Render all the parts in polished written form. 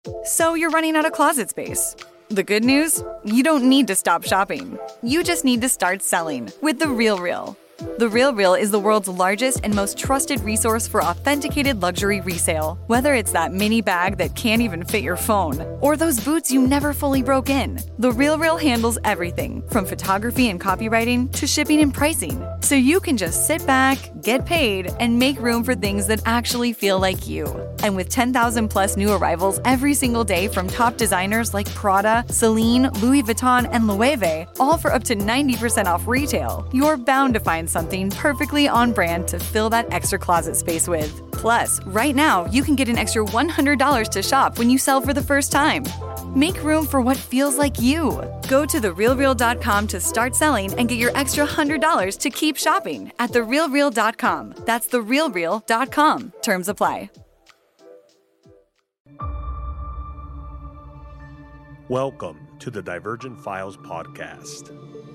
So you're running out of closet space. The good news? You don't need to stop shopping. You just need to start selling with The RealReal. The RealReal is the world's largest and most trusted resource for authenticated luxury resale. Whether it's that mini bag that can't even fit your phone, or those boots you never fully broke in, The RealReal handles everything from photography and copywriting to shipping and pricing. So you can just sit back, get paid, and make room for things that actually feel like you. And with 10,000 plus new arrivals every single day from top designers like Prada, Celine, Louis Vuitton, and Loewe, all for up to 90% off retail, you're bound to find something perfectly on brand to fill that extra closet space with. Plus, right now, you can get an extra $100 to shop when you sell for the first time. Make room for what feels like you. Go to therealreal.com to start selling and get your extra $100 to keep shopping at therealreal.com. That's therealreal.com. Terms apply. Welcome to the Divergent Files podcast.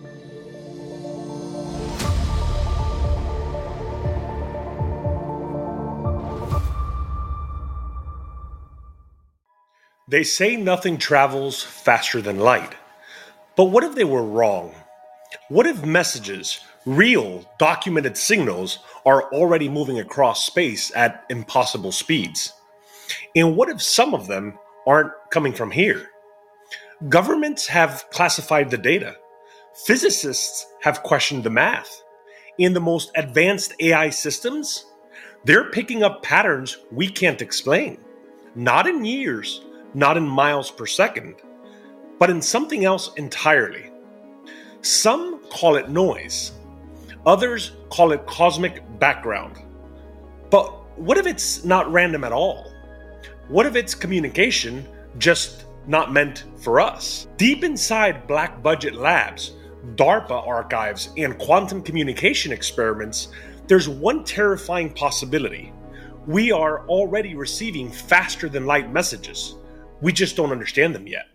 They say nothing travels faster than light. But what if they were wrong? What if messages, real, documented signals, are already moving across space at impossible speeds? And what if some of them aren't coming from here? Governments have classified the data. Physicists have questioned the math. In the most advanced AI systems, they're picking up patterns we can't explain. Not in years, not in miles per second, but in something else entirely. Some call it noise. Others call it cosmic background. But what if it's not random at all? What if it's communication just not meant for us? Deep inside black budget labs, DARPA archives, and quantum communication experiments, there's one terrifying possibility. We are already receiving faster than light messages. We just don't understand them yet.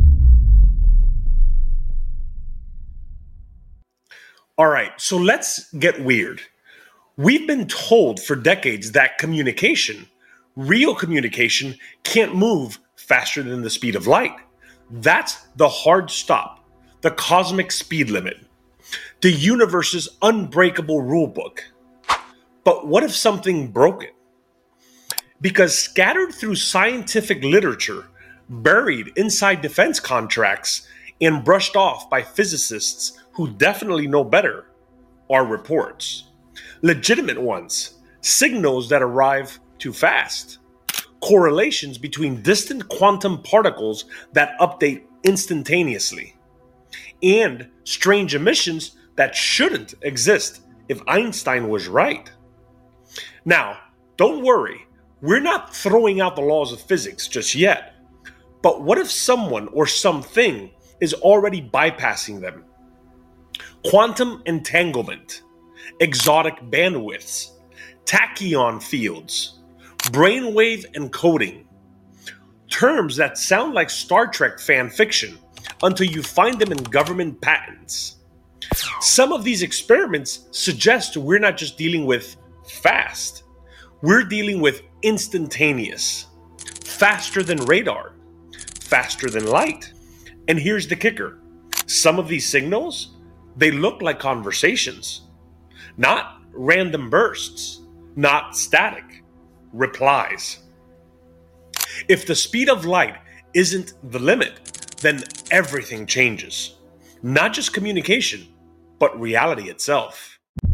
All right, so let's get weird. We've been told for decades that communication, real communication, can't move faster than the speed of light. That's the hard stop, the cosmic speed limit, the universe's unbreakable rule book. But what if something broke it? Because scattered through scientific literature, buried inside defense contracts, and brushed off by physicists who definitely know better, are reports. Legitimate ones, signals that arrive too fast, correlations between distant quantum particles that update instantaneously, and strange emissions that shouldn't exist if Einstein was right. Now, don't worry. We're not throwing out the laws of physics just yet. But what if someone or something is already bypassing them? Quantum entanglement, exotic bandwidths, tachyon fields, brainwave encoding. Terms that sound like Star Trek fan fiction until you find them in government patents. Some of these experiments suggest we're not just dealing with fast. We're dealing with instantaneous, faster than radar, faster than light. And here's the kicker. Some of these signals, they look like conversations, not random bursts, not static, replies. If the speed of light isn't the limit, then everything changes. Not just communication, but reality itself.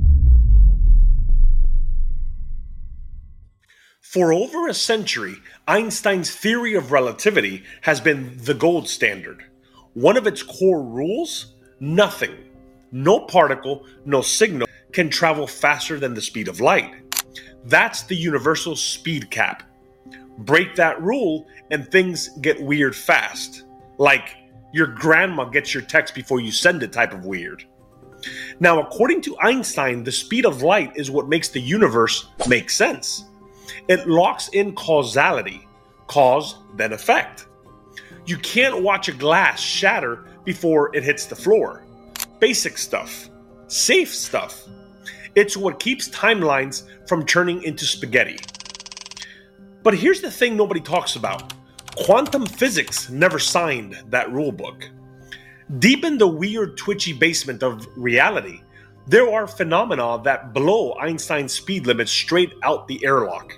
For over a century, Einstein's theory of relativity has been the gold standard. One of its core rules: nothing, no particle, no signal can travel faster than the speed of light. That's the universal speed cap. Break that rule and things get weird fast. Like your grandma gets your text before you send it type of weird. Now, according to Einstein, the speed of light is what makes the universe make sense. It locks in causality, cause then effect. You can't watch a glass shatter before it hits the floor. Basic stuff, safe stuff. It's what keeps timelines from turning into spaghetti. But here's the thing nobody talks about. Quantum physics never signed that rulebook. Deep in the weird, twitchy basement of reality, there are phenomena that blow Einstein's speed limit straight out the airlock.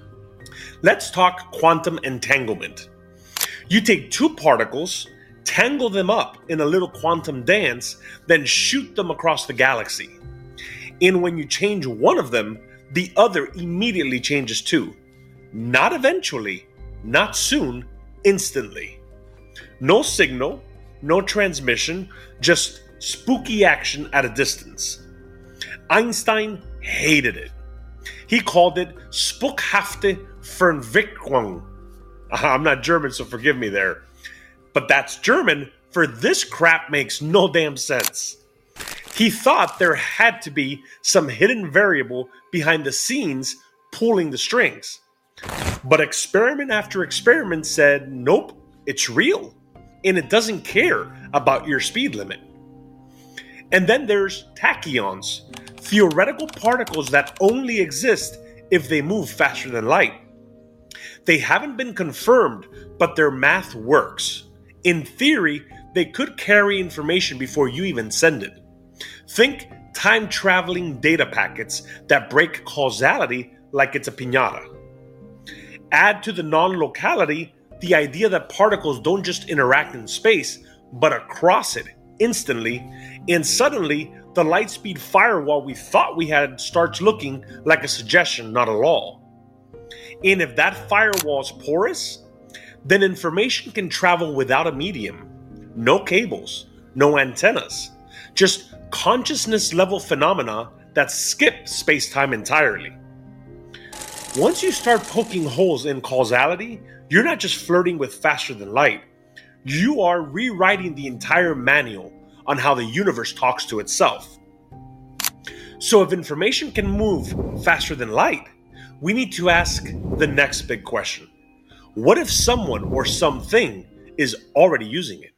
Let's talk quantum entanglement. You take two particles, tangle them up in a little quantum dance, then shoot them across the galaxy. And when you change one of them, the other immediately changes too. Not eventually, not soon, instantly. No signal, no transmission, just spooky action at a distance. Einstein hated it. He called it spukhafte Verwicklung. I'm not German, so forgive me there. But that's German for this crap makes no damn sense. He thought there had to be some hidden variable behind the scenes pulling the strings. But experiment after experiment said, nope, it's real. And it doesn't care about your speed limit. And then there's tachyons, theoretical particles that only exist if they move faster than light. They haven't been confirmed, but their math works. In theory, they could carry information before you even send it. Think time-traveling data packets that break causality like it's a piñata. Add to the non-locality the idea that particles don't just interact in space, but across it instantly, and suddenly the light speed firewall we thought we had starts looking like a suggestion, not a law. And if that firewall is porous, then information can travel without a medium. No cables, no antennas, just consciousness-level phenomena that skip space-time entirely. Once you start poking holes in causality, you're not just flirting with faster than light. You are rewriting the entire manual on how the universe talks to itself. So if information can move faster than light, we need to ask the next big question. What if someone or something is already using it?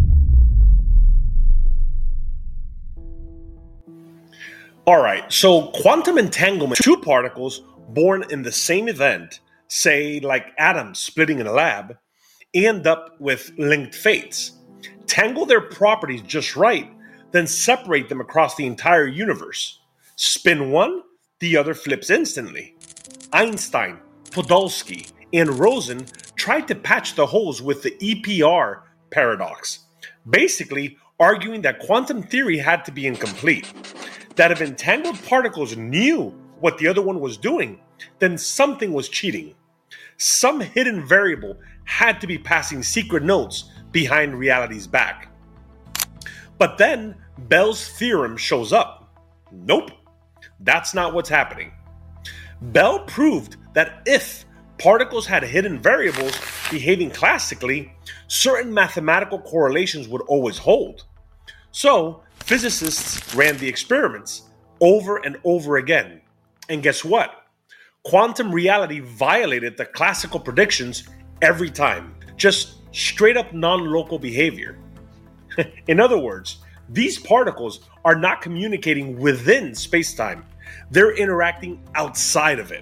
All right, so quantum entanglement, two particles born in the same event, say like atoms splitting in a lab, end up with linked fates. Tangle their properties just right, then separate them across the entire universe. Spin one, the other flips instantly. Einstein, Podolsky, and Rosen tried to patch the holes with the EPR paradox, basically arguing that quantum theory had to be incomplete. That if entangled particles knew what the other one was doing, then something was cheating. Some hidden variable had to be passing secret notes behind reality's back. But then Bell's theorem shows up. Nope, that's not what's happening. Bell proved that if particles had hidden variables behaving classically, certain mathematical correlations would always hold. So, physicists ran the experiments over and over again. And guess what? Quantum reality violated the classical predictions every time. Just straight up non-local behavior. In other words, these particles are not communicating within space-time. They're interacting outside of it.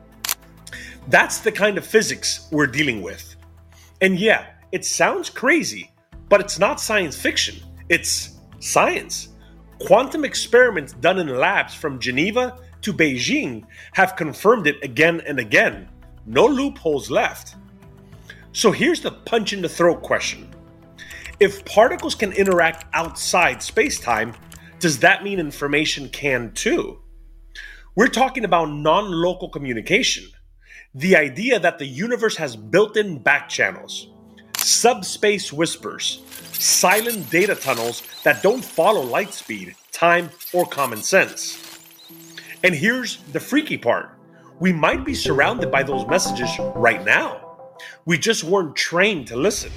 That's the kind of physics we're dealing with. And yeah, it sounds crazy, but it's not science fiction. It's science. Quantum experiments done in labs from Geneva to Beijing have confirmed it again and again. No loopholes left. So here's the punch in the throat question. If particles can interact outside space-time, does that mean information can too? We're talking about non-local communication. The idea that the universe has built-in back channels, subspace whispers, silent data tunnels that don't follow light speed, time, or common sense. And here's the freaky part. We might be surrounded by those messages right now. We just weren't trained to listen.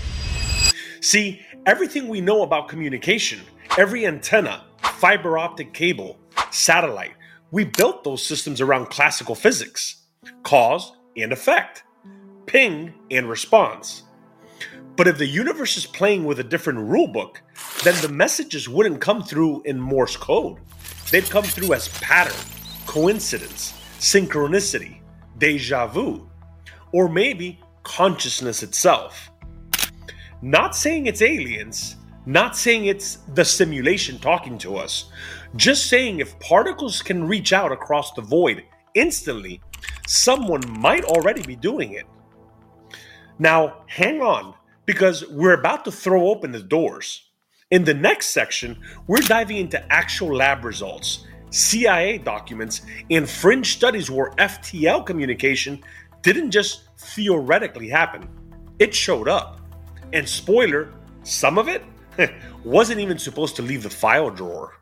See, everything we know about communication, every antenna, fiber optic cable, satellite, we built those systems around classical physics. Cause and effect, ping and response. But if the universe is playing with a different rulebook, then the messages wouldn't come through in Morse code. They'd come through as pattern, coincidence, synchronicity, deja vu, or maybe consciousness itself. Not saying it's aliens, not saying it's the simulation talking to us, just saying if particles can reach out across the void instantly, someone might already be doing it. Now, hang on, because we're about to throw open the doors. In the next section, we're diving into actual lab results, CIA documents, and fringe studies where FTL communication didn't just theoretically happen. It showed up. And spoiler, some of it wasn't even supposed to leave the file drawer.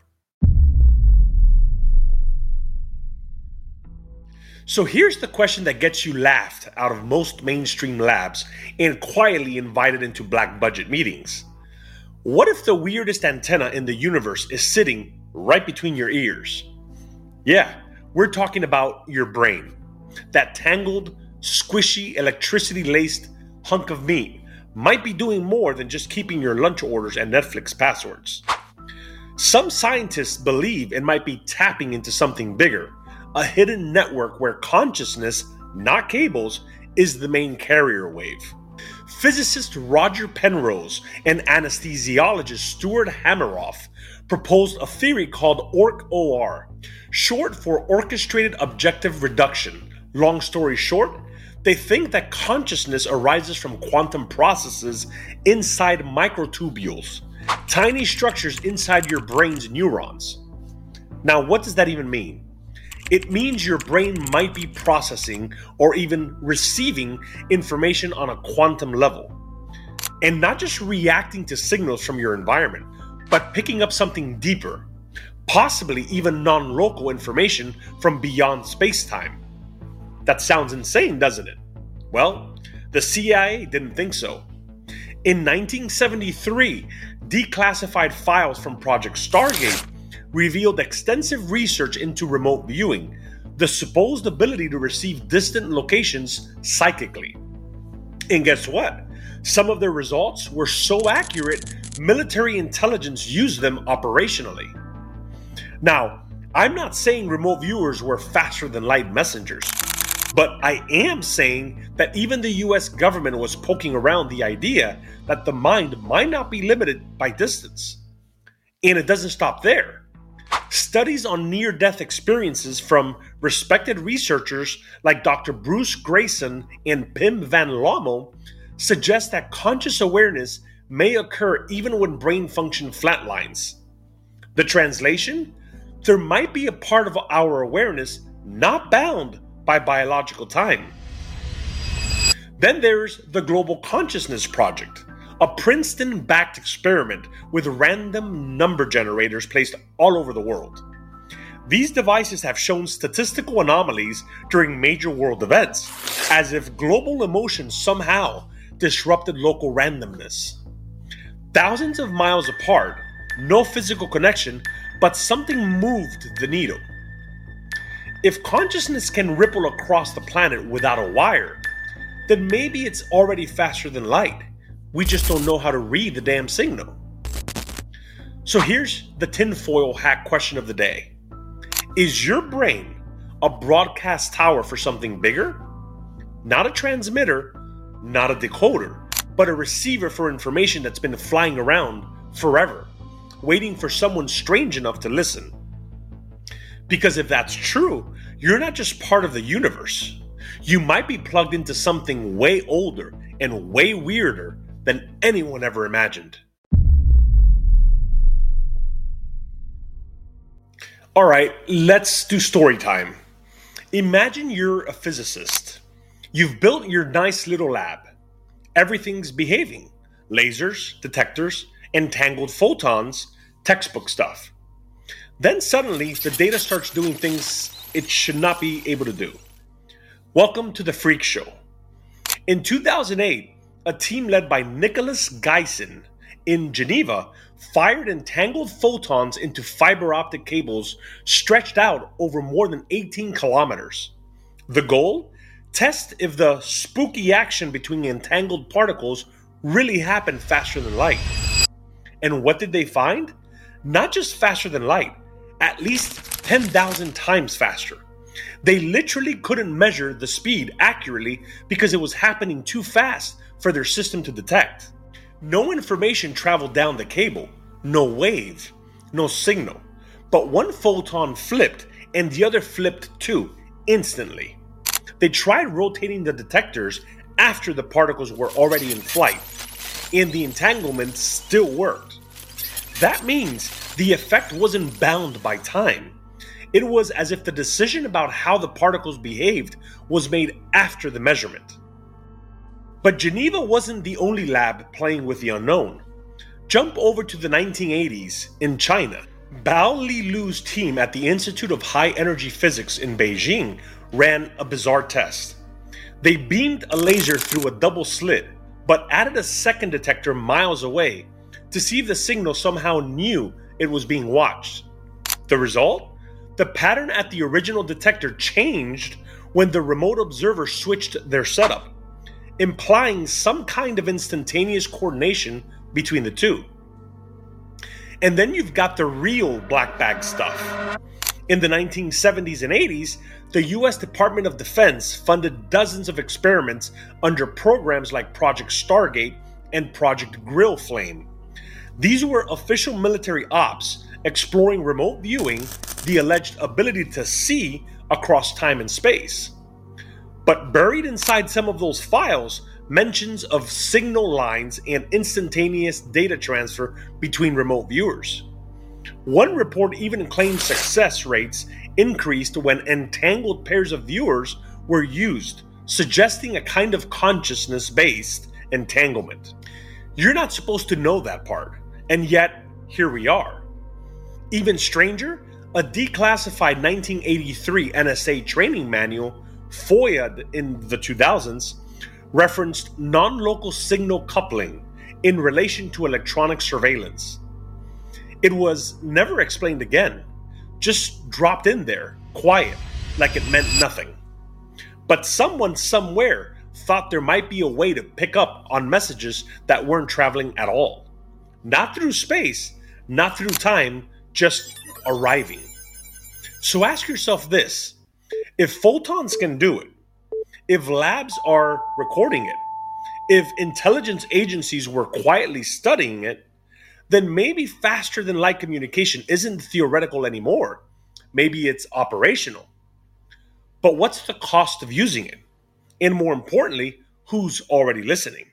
So here's the question that gets you laughed out of most mainstream labs and quietly invited into black budget meetings. What if the weirdest antenna in the universe is sitting right between your ears? Yeah, we're talking about your brain. That tangled, squishy, electricity-laced hunk of meat might be doing more than just keeping your lunch orders and Netflix passwords. Some scientists believe it might be tapping into something bigger, a hidden network where consciousness, not cables, is the main carrier wave. Physicist Roger Penrose and anesthesiologist Stuart Hameroff proposed a theory called ORC-OR, short for Orchestrated Objective Reduction. Long story short, they think that consciousness arises from quantum processes inside microtubules, tiny structures inside your brain's neurons. Now, what does that even mean? It means your brain might be processing or even receiving information on a quantum level, and not just reacting to signals from your environment, but picking up something deeper, possibly even non-local information from beyond space-time. That sounds insane, doesn't it? Well, the CIA didn't think so. In 1973, declassified files from Project Stargate revealed extensive research into remote viewing, the supposed ability to receive distant locations psychically. And guess what? Some of their results were so accurate, military intelligence used them operationally. Now, I'm not saying remote viewers were faster than light messengers, but I am saying that even the US government was poking around the idea that the mind might not be limited by distance. And it doesn't stop there. Studies on near-death experiences from respected researchers like Dr. Bruce Grayson and Pim van Lommel suggest that conscious awareness may occur even when brain function flatlines. The translation? There might be a part of our awareness not bound by biological time. Then there's the Global Consciousness Project, a Princeton-backed experiment with random number generators placed all over the world. These devices have shown statistical anomalies during major world events, as if global emotion somehow disrupted local randomness. Thousands of miles apart, no physical connection, but something moved the needle. If consciousness can ripple across the planet without a wire, then maybe it's already faster than light. We just don't know how to read the damn signal. So here's the tinfoil hat question of the day. Is your brain a broadcast tower for something bigger? Not a transmitter, not a decoder, but a receiver for information that's been flying around forever, waiting for someone strange enough to listen. Because if that's true, you're not just part of the universe. You might be plugged into something way older and way weirder than anyone ever imagined. All right, let's do story time. Imagine you're a physicist. You've built your nice little lab. Everything's behaving. Lasers, detectors, entangled photons, textbook stuff. Then suddenly, the data starts doing things it should not be able to do. Welcome to the freak show. In 2008, a team led by Nicholas Geisen in Geneva fired entangled photons into fiber optic cables stretched out over more than 18 kilometers. The goal? Test if the spooky action between entangled particles really happened faster than light. And what did they find? Not just faster than light, at least 10,000 times faster. They literally couldn't measure the speed accurately because it was happening too fast for their system to detect. No information traveled down the cable, no wave, no signal, but one photon flipped and the other flipped too, instantly. They tried rotating the detectors after the particles were already in flight, and the entanglement still worked. That means the effect wasn't bound by time. It was as if the decision about how the particles behaved was made after the measurement. But Geneva wasn't the only lab playing with the unknown. Jump over to the 1980s in China. Bao Lilu's team at the Institute of High Energy Physics in Beijing ran a bizarre test. They beamed a laser through a double slit, but added a second detector miles away to see if the signal somehow knew it was being watched. The result? The pattern at the original detector changed when the remote observer switched their setup, implying some kind of instantaneous coordination between the two. And then you've got the real black bag stuff. In the 1970s and 80s, the US Department of Defense funded dozens of experiments under programs like Project Stargate and Project Grill Flame. These were official military ops exploring remote viewing, the alleged ability to see across time and space. But buried inside some of those files, mentions of signal lines and instantaneous data transfer between remote viewers. One report even claimed success rates increased when entangled pairs of viewers were used, suggesting a kind of consciousness-based entanglement. You're not supposed to know that part, and yet here we are. Even stranger, a declassified 1983 NSA training manual, FOIA'd in the 2000s, referenced non-local signal coupling in relation to electronic surveillance. It was never explained again, just dropped in there, quiet, like it meant nothing. But someone somewhere thought there might be a way to pick up on messages that weren't traveling at all. Not through space, not through time, just arriving. So ask yourself this: if photons can do it, if labs are recording it, if intelligence agencies were quietly studying it, then maybe faster than light communication isn't theoretical anymore. Maybe it's operational. But what's the cost of using it? And more importantly, who's already listening?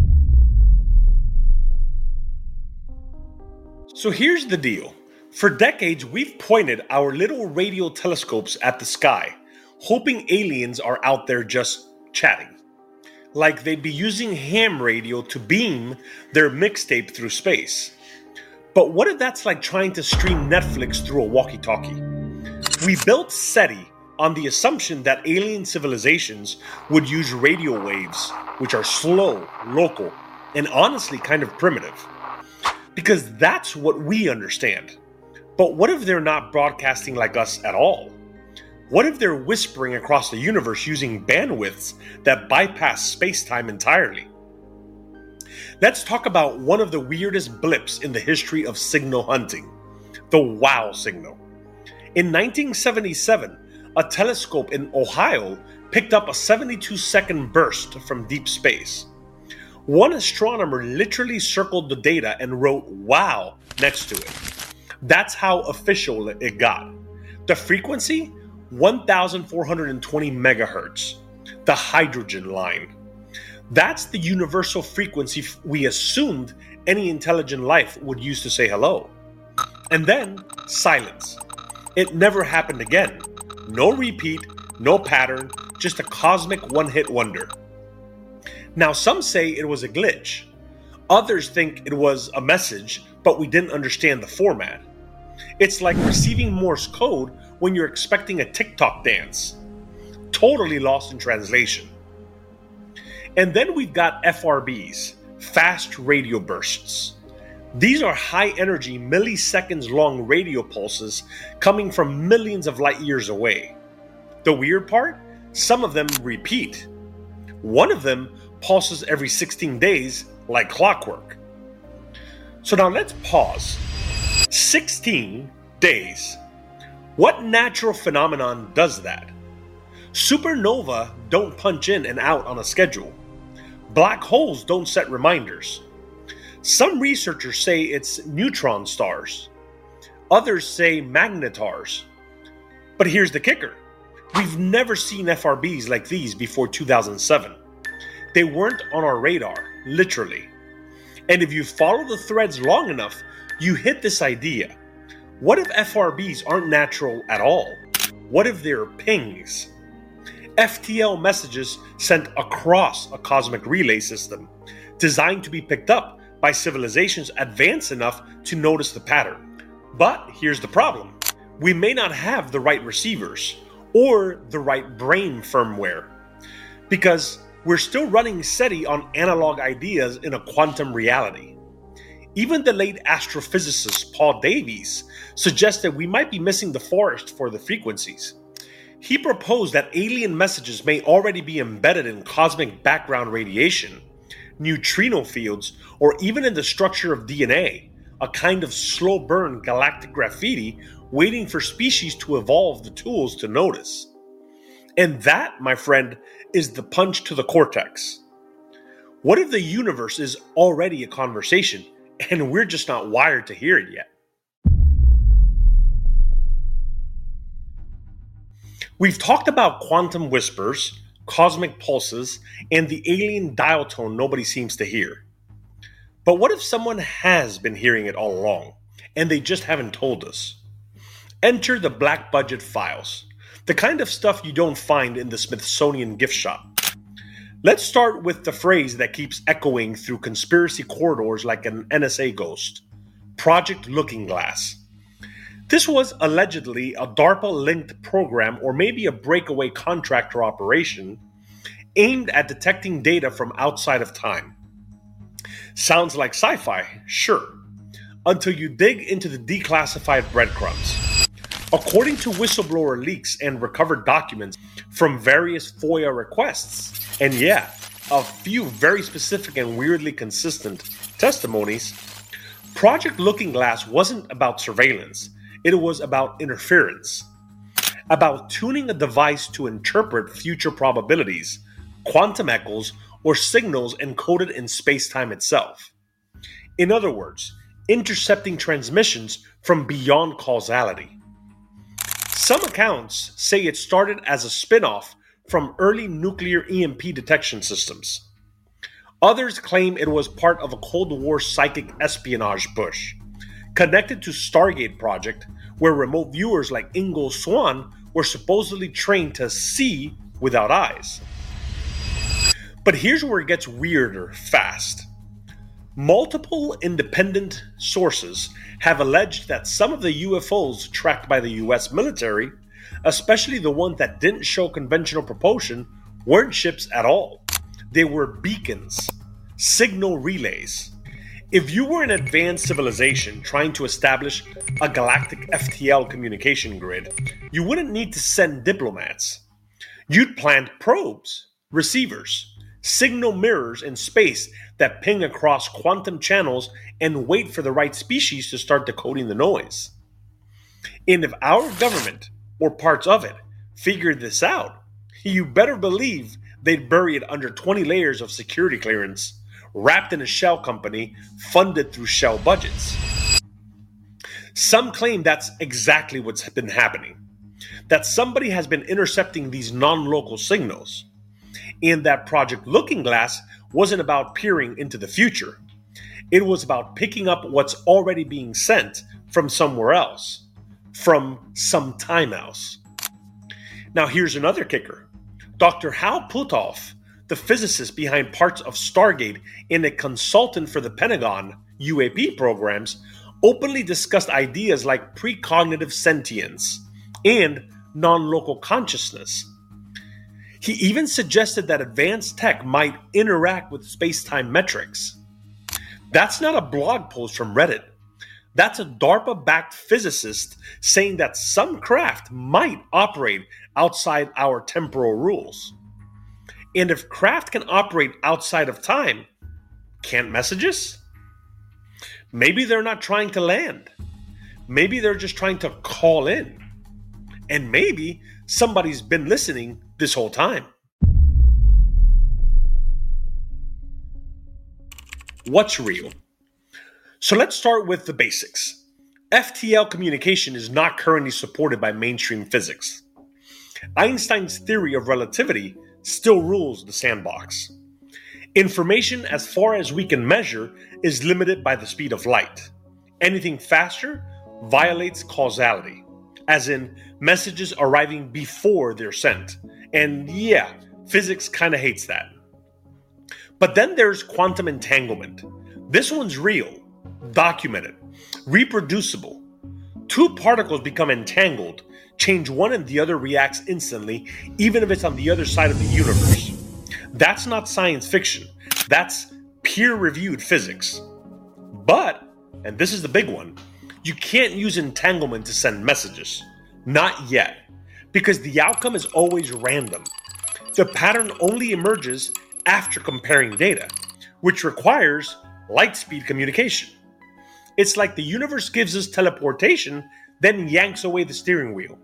So here's the deal. For decades, we've pointed our little radio telescopes at the sky, hoping aliens are out there just chatting. Like they'd be using ham radio to beam their mixtape through space. But what if that's like trying to stream Netflix through a walkie-talkie? We built SETI on the assumption that alien civilizations would use radio waves, which are slow, local, and honestly kind of primitive. Because that's what we understand. But what if they're not broadcasting like us at all? What if they're whispering across the universe using bandwidths that bypass space-time entirely? Let's talk about one of the weirdest blips in the history of signal hunting, the WOW signal. In 1977, a telescope in Ohio picked up a 72-second burst from deep space. One astronomer literally circled the data and wrote "wow" next to it. That's how official it got. The frequency? 1,420 megahertz. The hydrogen line. That's the universal frequency we assumed any intelligent life would use to say hello. And then, silence. It never happened again. No repeat, no pattern, just a cosmic one-hit wonder. Now, some say it was a glitch. Others think it was a message, but we didn't understand the format. It's like receiving Morse code when you're expecting a TikTok dance. Totally lost in translation. And then we've got FRBs, fast radio bursts. These are high-energy, milliseconds-long radio pulses coming from millions of light years away. The weird part? Some of them repeat. One of them pulses every 16 days like clockwork. So now let's pause. 16 days. What natural phenomenon does that? Supernova don't punch in and out on a schedule. Black holes don't set reminders. Some researchers say it's neutron stars. Others say magnetars. But here's the kicker. We've never seen FRBs like these before 2007. They weren't on our radar, literally. And if you follow the threads long enough, you hit this idea. What if FRBs aren't natural at all? What if they're pings? FTL messages sent across a cosmic relay system, designed to be picked up by civilizations advanced enough to notice the pattern. But here's the problem. We may not have the right receivers or the right brain firmware, because we're still running SETI on analog ideas in a quantum reality. Even the late astrophysicist Paul Davies suggested we might be missing the forest for the frequencies. He proposed that alien messages may already be embedded in cosmic background radiation, neutrino fields, or even in the structure of DNA, a kind of slow burn galactic graffiti waiting for species to evolve the tools to notice. And that, my friend, is the punch to the cortex. What if the universe is already a conversation and we're just not wired to hear it yet? We've talked about quantum whispers, cosmic pulses, and the alien dial tone nobody seems to hear. But what if someone has been hearing it all along, and they just haven't told us? Enter the black budget files, the kind of stuff you don't find in the Smithsonian gift shop. Let's start with the phrase that keeps echoing through conspiracy corridors like an NSA ghost: Project Looking Glass. This was allegedly a DARPA-linked program, or maybe a breakaway contractor operation, aimed at detecting data from outside of time. Sounds like sci-fi, sure, until you dig into the declassified breadcrumbs. According to whistleblower leaks and recovered documents from various FOIA requests, and yeah, a few very specific and weirdly consistent testimonies, Project Looking Glass wasn't about surveillance. It was about interference, about tuning a device to interpret future probabilities, quantum echoes, or signals encoded in space-time itself. In other words, intercepting transmissions from beyond causality. Some accounts say it started as a spin-off from early nuclear EMP detection systems. Others claim it was part of a Cold War psychic espionage push, connected to Stargate project, where remote viewers like Ingo Swann were supposedly trained to see without eyes. But here's where it gets weirder fast. Multiple independent sources have alleged that some of the UFOs tracked by the US military, especially the ones that didn't show conventional propulsion, weren't ships at all. They were beacons, signal relays. If you were an advanced civilization trying to establish a galactic FTL communication grid, you wouldn't need to send diplomats. You'd plant probes, receivers, signal mirrors in space that ping across quantum channels and wait for the right species to start decoding the noise. And if our government, or parts of it, figured this out, you better believe they'd bury it under 20 layers of security clearance, wrapped in a shell company funded through shell budgets. Some claim that's exactly what's been happening, that somebody has been intercepting these non-local signals, and that Project Looking Glass wasn't about peering into the future. It was about picking up what's already being sent from somewhere else, from some time else. Now here's another kicker. Dr. Hal Puthoff, the physicist behind parts of Stargate and a consultant for the Pentagon UAP programs, openly discussed ideas like precognitive sentience and non-local consciousness. He even suggested that advanced tech might interact with space-time metrics. That's not a blog post from Reddit. That's a DARPA-backed physicist saying that some craft might operate outside our temporal rules. And if craft can operate outside of time, can't messages? Maybe they're not trying to land. Maybe they're just trying to call in. And maybe somebody's been listening this whole time. What's real? So let's start with the basics. FTL communication is not currently supported by mainstream physics. Einstein's theory of relativity still rules the sandbox. Information, as far as we can measure, is limited by the speed of light. Anything faster violates causality, as in messages arriving before they're sent. And yeah, physics kind of hates that. But then there's quantum entanglement. This one's real, documented, reproducible. Two particles become entangled, change one and the other reacts instantly, even if it's on the other side of the universe. That's not science fiction. That's peer-reviewed physics. But, and this is the big one, you can't use entanglement to send messages. Not yet. Because the outcome is always random. The pattern only emerges after comparing data, which requires light-speed communication. It's like the universe gives us teleportation, then yanks away the steering wheel.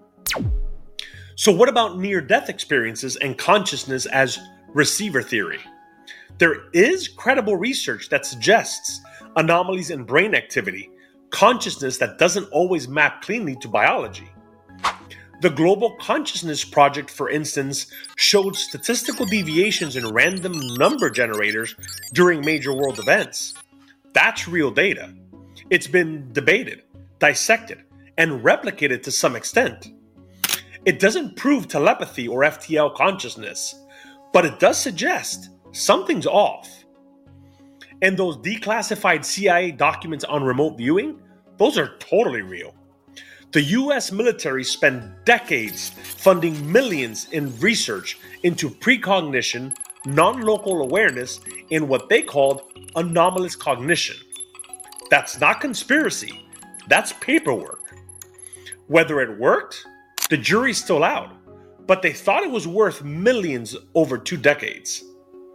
So what about near-death experiences and consciousness as receiver theory? There is credible research that suggests anomalies in brain activity, consciousness that doesn't always map cleanly to biology. The Global Consciousness Project, for instance, showed statistical deviations in random number generators during major world events. That's real data. It's been debated, dissected, and replicated to some extent. It doesn't prove telepathy or FTL consciousness, but it does suggest something's off. And those declassified CIA documents on remote viewing, those are totally real. The US military spent decades funding millions in research into precognition, non-local awareness, and what they called anomalous cognition. That's not conspiracy, that's paperwork. Whether it worked, the jury's still out, but they thought it was worth millions over 2 decades.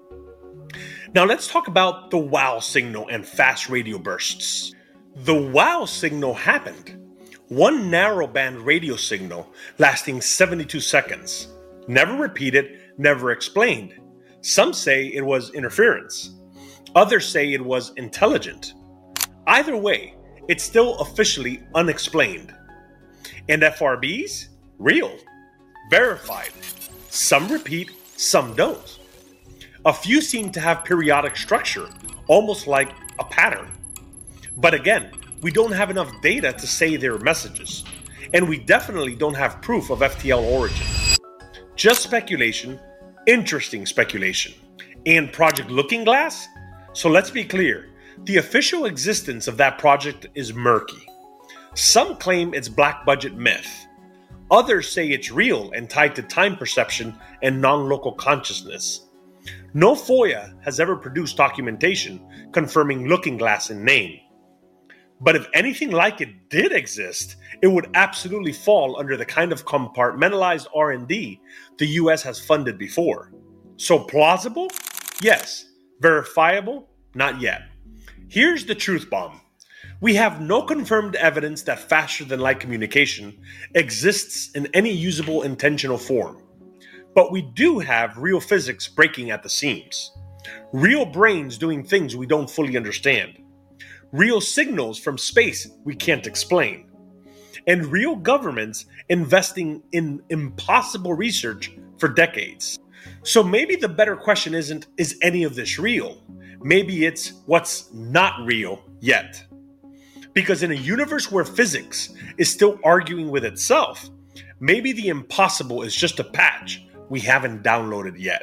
Now let's talk about the WOW signal and fast radio bursts. The WOW signal happened. One narrowband radio signal lasting 72 seconds. Never repeated, never explained. Some say it was interference. Others say it was intelligent. Either way, it's still officially unexplained. And FRBs? Real. Verified. Some repeat, some don't. A few seem to have periodic structure, almost like a pattern. But again, we don't have enough data to say they're messages. And we definitely don't have proof of FTL origin. Just speculation, interesting speculation. And Project Looking Glass? So let's be clear, the official existence of that project is murky. Some claim it's black budget myth. Others say it's real and tied to time perception and non-local consciousness. No FOIA has ever produced documentation confirming Looking Glass in name. But if anything like it did exist, it would absolutely fall under the kind of compartmentalized R&D the US has funded before. So plausible? Yes. Verifiable? Not yet. Here's the truth bomb. We have no confirmed evidence that faster-than-light communication exists in any usable intentional form. But we do have real physics breaking at the seams. Real brains doing things we don't fully understand. Real signals from space we can't explain. And real governments investing in impossible research for decades. So maybe the better question isn't, is any of this real? Maybe it's what's not real yet. Because in a universe where physics is still arguing with itself, maybe the impossible is just a patch we haven't downloaded yet.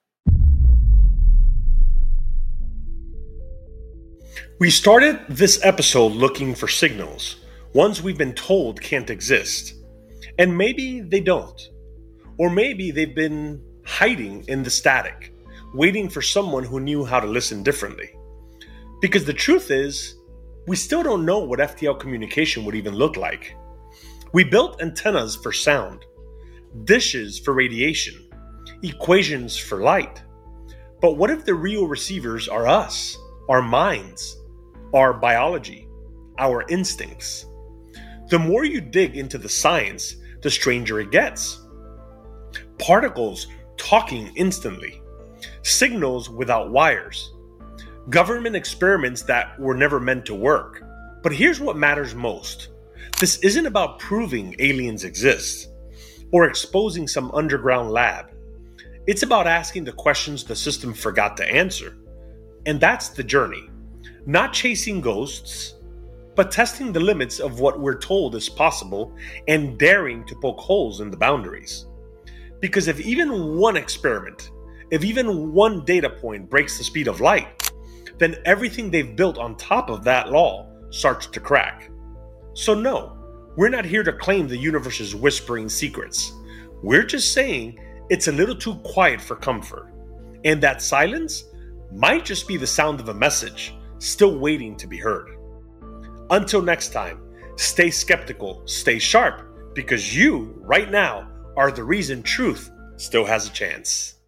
We started this episode looking for signals, ones we've been told can't exist. And maybe they don't. Or maybe they've been hiding in the static, waiting for someone who knew how to listen differently. Because the truth is, we still don't know what FTL communication would even look like. We built antennas for sound, dishes for radiation, equations for light. But what if the real receivers are us, our minds, our biology, our instincts? The more you dig into the science, the stranger it gets. particles talking instantly, signals without wires, government experiments that were never meant to work. But here's what matters most. This isn't about proving aliens exist or exposing some underground lab. It's about asking the questions the system forgot to answer. And that's the journey. Not chasing ghosts, but testing the limits of what we're told is possible and daring to poke holes in the boundaries. Because if even one experiment, if even one data point breaks the speed of light, then everything they've built on top of that law starts to crack. So no, we're not here to claim the universe is whispering secrets. We're just saying it's a little too quiet for comfort. And that silence might just be the sound of a message still waiting to be heard. Until next time, stay skeptical, stay sharp, because you, right now, are the reason truth still has a chance.